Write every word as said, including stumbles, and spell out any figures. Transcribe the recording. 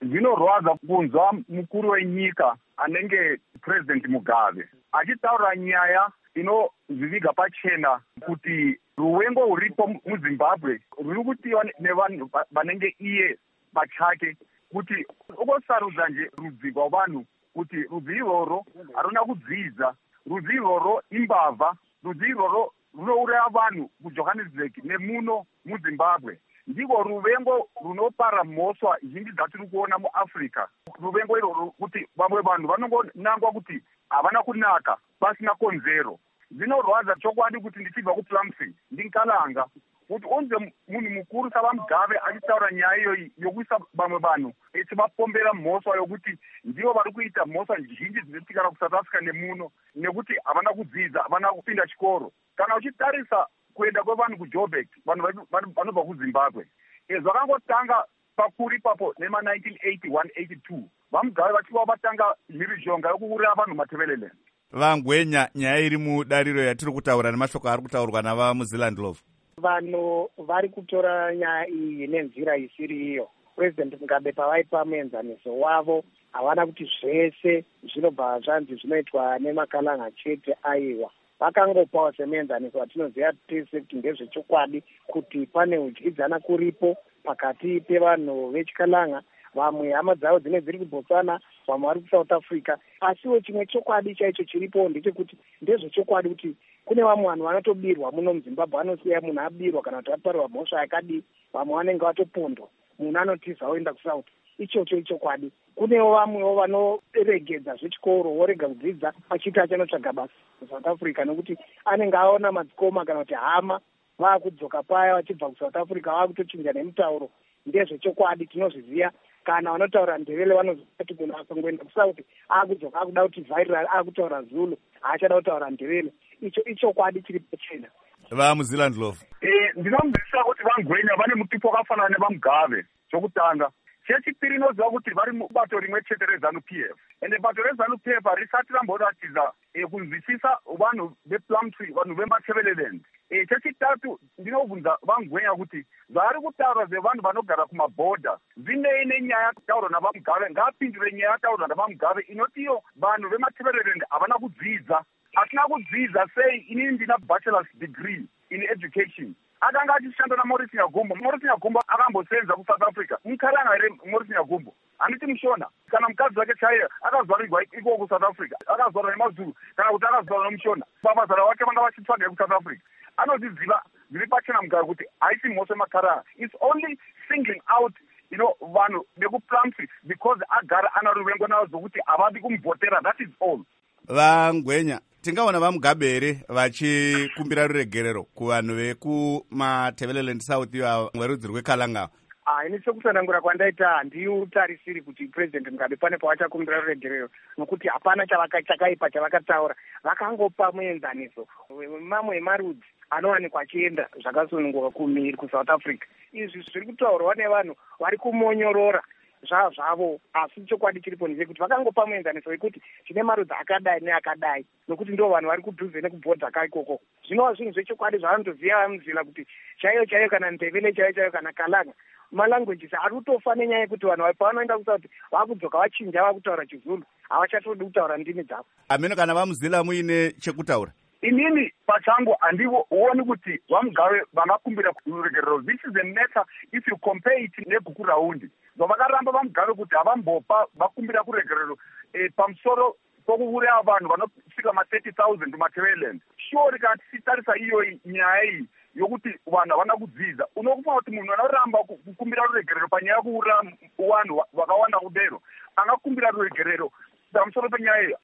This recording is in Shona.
zvinorwadza kunzwa mukuru wenyika anenge President Mugabe achitaura nyaya inozviviga pachena kuti ruwengo ruripo muZimbabwe ruri kutiwa nevanhu vanenge iye pachake, kuti ukosarudza nje rudzi rwavanhu kuti rudzi irworwo haruna kudzidza, rudzi irworwo imbavha, rudzi irworwo runouraya vanhu kuJohannesburg nemuno muZimbabwe. Ndiko ruvengo runopara mhosva zhinji dzatiri kuona muAfrica. Ruvengo irworwo kuti vamwe vanhu vanongonangwa kuti havana kunaka pasina konzero. Zvinorwadza chokwadi kuti ndichibva kuPlumtree ndinkalanga kuti unze munhu mukuru saVaMugabe achitaura nyaya iyoyi yokuisa vamwe vanhu echivapombera mhosva yokuti ndivo vari kuita mhosva zhinji dzinoitika kuSouth Africa nemuno, nekuti havana kudzidza, havana kupinda chikoro. Kana uchitarisa kuenda kwevanhu kuJoburg, vanhu vanobva kuZimbabwe, zvakangotanga pakuri ipapo nema nineteen eighty-one eighty-two vaMugabe vachiva vatanga mhirizhonga yokuuraya vanhu Matabeleland. Vangwenya, nyaya iri mudariro yatiri kutaura nemashoko ari kutaurwa navamuZilandlove. Vanhu vari kutora nyaya iyi nenzira isiri iyo. President Mugabe pavaipa muenzaniso wavo havana kuti zvese zvinobva zvanzi zvinoitwa nemakalanga chete aiwa. Vakangopawo semuenzaniso watinoziva tese kuti ndezvechokwadi kuti pane udyidzana kuripo pakati pevanhu vechikalanga, vamwe hama dzavo dzine dziri kuBotswana, vamwe vari kuSouth Africa. Asiwo chimwe chokwadi chaicho chiripo ndechekuti ndezvechokwadi kuti kune vamwe vanhu vanotobirwa muno muZimbabwe, vanosiya munhu abirwa kana kuti aparwa mhosva yakadii, vamwe vanenge vatopondwa, munhu anotiza oenda kuSouth. Ichocho ichokwadi. Kunewo vamwewo vanoregedza zvechikoro, worega kudzidza achiti achanotsvaga basa kuSouth Africa nekuti anenge aona madzikoma kana kuti hama vaakudzoka paya vachibva kuSouth Africa vaakutochinja nemutauro. Ndezvechokwadi tinozviziva. Kana vanotaura Ndebele vanoziva kuti munhu akangoenda kuSouth aakudzoka akuda kuti vhairali aakutaura Zulu, haachada kutaura Ndebele. Icho ichokwadi chiri pachena. VaMuZilandlove. Eh, ndinomzivisa kuti Vangwenya vane mutipo wakafanana nevaMugabe. Chokutanga, chechipiri inoziva kuti vari mubato rimwe chete reZANU P F. Ende bato reZANU P F harisati ramboratidza kunzwisisa vanhu vePlumtree, vanhu veMatabeleland. E, chechitatu ndinobvunza Vangwenya kuti zvaari kutaura zvevanhu vanogara kumabhodha zvinei nenyaya taurwa navaMugabe, ngaapindure nyaya taurwa navaMugabe inoti iyo vanhu veMatabeleland havana kudzidza. Hatina kudzidza sei? Inini ndina bachelor's degree in education. Akanga achishanda naMaurice Nyagumbo. Maurice Nyagumbo akambosenza kuSouth Africa. Mukharanga here Maurice Nyagumbo. Handiti mushona. Kana mukadzi wake chaiye akazvarirwa ikoko kuSouth Africa, akazvarwa neMazulu kana kuti akazvarwa nemushona, babazara wake vanga vachitsvaga kuSouth Africa. Anozviziva zviri pachena Mugabe kuti haisi mhosva yeMakharanga. It's only singling out, you know, vanhu vekuPlumtree because agara ana ruvengo navo zvokuti havadi kumubhotera. That is all. Vangwenya, tingaona vaMugabe here vachikumbira ruregerero kuvanhu vekuMatabeleland South iyo verudzi rweKalanga? Ah, ini sekusanangura kwandaita handiutarisiri kuti President Mugabe pane pavachakumbira ruregerero, nokuti hapana chakaipa chavakataura. Vakangopa muenzaniso mamwe emarudzi anowanikwa achienda zvakasununguka kumhiri kuSouth Africa. Izvi zviri kutaurwa nevanhu vari kumonyorora zvava zvavo, asi chokwadi chiripo ndechekuti vakangopa muenzaniso wekuti tine marudzi akadai neakadai, nokuti ndo vanhu vari kudhuze nekubhodha kaikoko. Zvinova zvinhu zvechokwadi zvavanotozviya vaMuzila kuti chaiyo chaiyo kana Ndebele chaiyo chaiyo kana Kalanga malanguages ari kutofa nenyaya yekuti vanhu pavanoenda kuSouth vakudzoka vachinja vakutaura Chizulu, havachatodi kutaura ndimi dzavo. Ameno kana vaMuzila muine chekutaura? Inini pachangu handioni kuti vaMugabe vangakumbira ruregerero. This is a matter if you compare it neguku raundi. Zvavakaramba vaMugabe kuti havambopa vakumbira kuregerero eh, pamusoro pokuuraya vanhu vanosvika ma thirty thousand kuMatabeleland. Sure, kana tichitarisa iyo nyaya iyi yokuti vanhu havana kudzidza, unokufa kuti munhu anoramba kukumbira ruregerero panyaya yekuuraya vanhu vakawanda kudero angakumbira ruregerero pamusoro penyaya iyi.